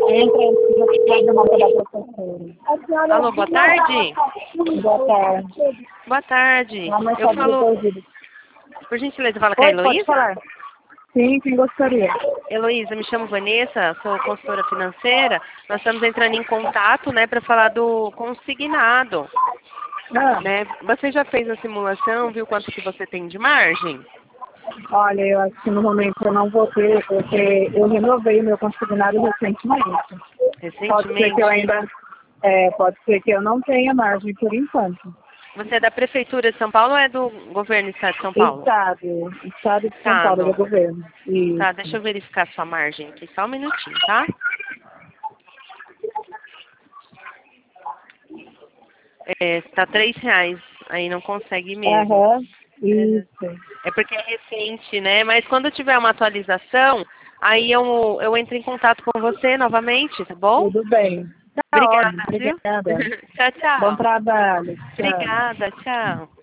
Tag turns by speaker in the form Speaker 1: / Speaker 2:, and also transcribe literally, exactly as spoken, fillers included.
Speaker 1: Entra aí, eu vou dar uma olhada para a professora.
Speaker 2: Alô, boa tarde.
Speaker 1: Boa tarde.
Speaker 2: Boa tarde.
Speaker 1: Uma
Speaker 2: Eu
Speaker 1: mensagem
Speaker 2: falo,
Speaker 1: perdida.
Speaker 2: por gentileza, fala com a
Speaker 1: Oi, pode
Speaker 2: Heloísa?
Speaker 1: falar. Sim, quem gostaria?
Speaker 2: Heloísa, me chamo Vanessa, sou consultora financeira. Nós estamos entrando em contato, né, para falar do consignado,
Speaker 1: Ah,
Speaker 2: né? Você já fez a simulação, viu quanto que você tem de margem?
Speaker 1: olha, eu acho que no momento eu não vou ter, porque eu renovei o meu consignado recentemente. Pode ser que eu
Speaker 2: Recentemente.
Speaker 1: ainda, é, pode ser que eu não tenha margem por enquanto.
Speaker 2: Você é da Prefeitura de São Paulo ou é do Governo do Estado de São Paulo?
Speaker 1: Estado, Estado de São Paulo, do
Speaker 2: Estado.
Speaker 1: governo.
Speaker 2: Tá,
Speaker 1: Isso.
Speaker 2: deixa eu verificar sua margem aqui, só um minutinho, tá? É, tá três reais, aí não consegue mesmo.
Speaker 1: Aham,
Speaker 2: É,
Speaker 1: isso.
Speaker 2: é porque é recente, né? Mas quando tiver uma atualização, aí eu, eu entro em contato com você novamente, tá bom?
Speaker 1: Tudo bem. Tá ótimo,
Speaker 2: Obrigada, viu?
Speaker 1: obrigada.
Speaker 2: Tchau,
Speaker 1: Bom
Speaker 2: tchau.
Speaker 1: trabalho. Tchau.
Speaker 2: Obrigada, tchau.